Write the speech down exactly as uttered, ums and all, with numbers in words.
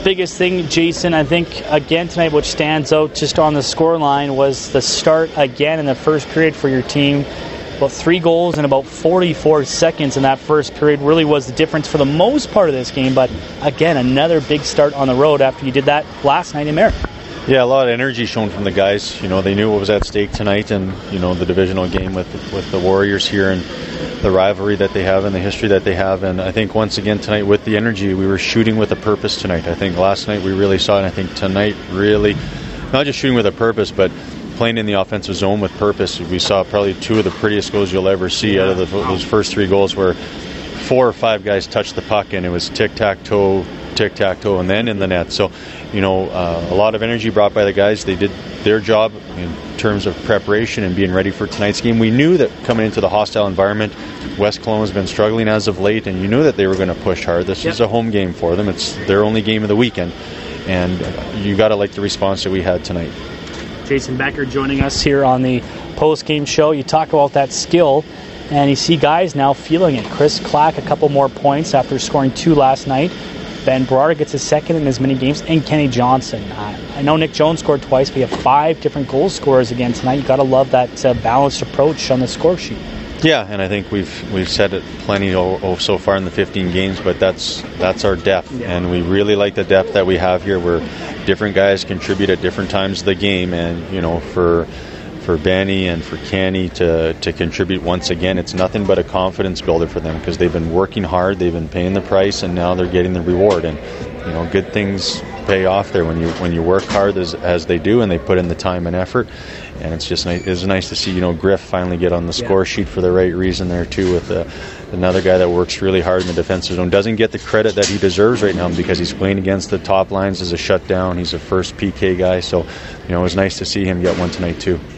biggest thing, Jason, I think, again tonight, what stands out just on the score line was the start again in the first period for your team. About three goals in about forty-four seconds in that first period really was the difference for the most part of this game. But again, another big start on the road after you did that last night in Merritt. Yeah, a lot of energy shown from the guys. You know, they knew what was at stake tonight, and you know the divisional game with with the Warriors here, and the rivalry that they have and the history that they have. And I think once again tonight with the energy, we were shooting with a purpose tonight. I think last night we really saw it, and I think tonight really not just shooting with a purpose, but playing in the offensive zone with purpose. We saw probably two of the prettiest goals you'll ever see out of the, those first three goals, where four or five guys touched the puck and it was tic-tac-toe, tic-tac-toe, and then in the net. So, you know, uh, a lot of energy brought by the guys. They did their job in terms of preparation and being ready for tonight's game. We knew that coming into the hostile environment, West Kelowna has been struggling as of late, and you knew that they were going to push hard. This yep. is a home game for them. It's their only game of the weekend, and you got to like the response that we had tonight. Jason Becker joining us here on the post-game show. You talk about that skill, and you see guys now feeling it. Chris Clack, a couple more points after scoring two last night. Ben Berard gets a second in as many games, and Kenny Johnson. Uh, I know Nick Jones scored twice, but you have five different goal scorers again tonight. You got to love that uh, balanced approach on the score sheet. Yeah, and I think we've we've said it plenty oh, oh, so far in the fifteen games, but that's that's our depth, yeah. and we really like the depth that we have here, where different guys contribute at different times of the game, and you know, for for Benny and for Kenny to to contribute once again, it's nothing but a confidence builder for them, because they've been working hard, they've been paying the price, and now they're getting the reward. And you know, good things pay off there when you when you work hard as as they do, and they put in the time and effort. And it's just nice, it's nice to see, you know, Griff finally get on the yeah. score sheet for the right reason there too, with uh, another guy that works really hard in the defensive zone. Doesn't get the credit that he deserves right now because he's playing against the top lines as a shutdown. He's a first P K guy, so you know, it was nice to see him get one tonight too.